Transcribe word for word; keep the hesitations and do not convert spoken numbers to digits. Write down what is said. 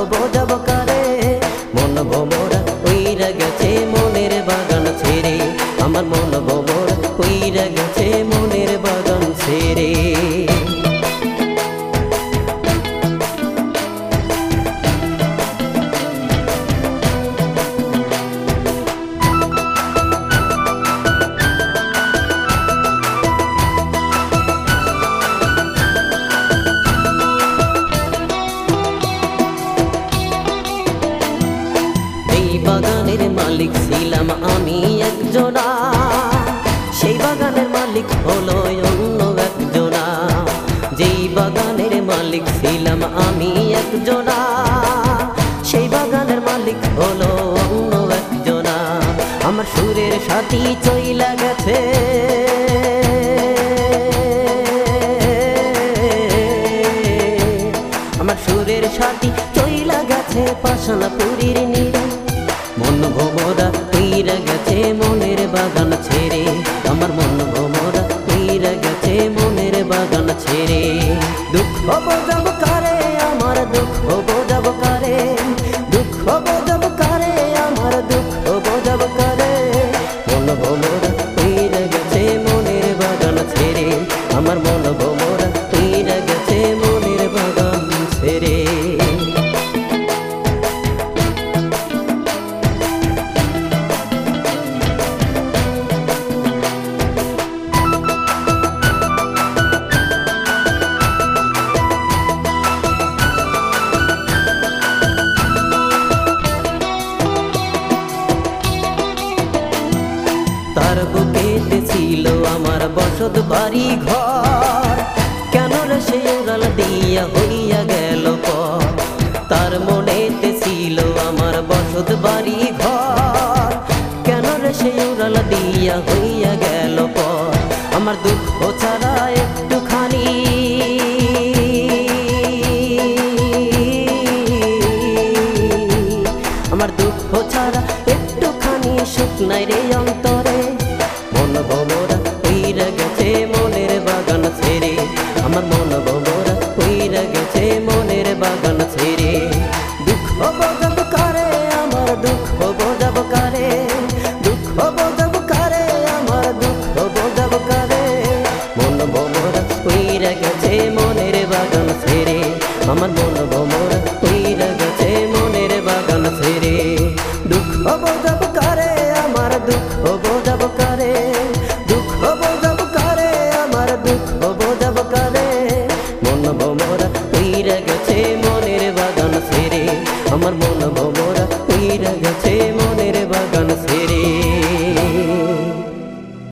বোঝাবো কারে, মন ভোমরা উইরা গেছে মনের বাগান ছেড়ে, আমার মন ভোমরা উইরা গেছে মনের বাগান ছেড়ে। বাগানের মালিক ছিলাম আমি একজনা, সেই বাগানের মালিক হলো অন্য একজনা। যেই বাগানের মালিক ছিলাম আমি একজনা, সেই বাগানের মালিক হলো অন্য একজনা। আমার সুরের সাথী চইলা গেছে, আমার সুরের সাথী চইলা গেছে পাশানপুরীর নীড়ে, মন ভোমরা উইরা গেছে মনের বাগান ছেড়ে, আমার মন ভোমরা উইরা গেছে মনের বাগান ছেড়ে। দুঃখ বোঝাবো কারে, আমার দুঃখ বোঝাবো কারে, দুঃখ বোঝাবো কারে, আমার দুঃখ বোঝাবো কারে, মন ভোমরা উইরা গেছে মনের বাগান ছেড়ে, আমার মন ভোমরা উইরা গেছে মনের বাগান ছেড়ে। তার বুকেতে ছিল আমার বসত বাড়ি ঘর, কেন রে সে উড়াল দিয়া হইয়া গেল পর। তার মনেতে ছিল আমার বসত বাড়ি ঘর, কেন রে সে উড়াল দিয়া হইয়া গেল পর। আমার দুঃখ ছাড়া একটুখানি, আমার দুঃখ ছাড়া একটুখানি সুখ নাই রে অন্তরে, মন ভোমরা উইরা গেছে মনের বাগান ছেড়ে, আমার মন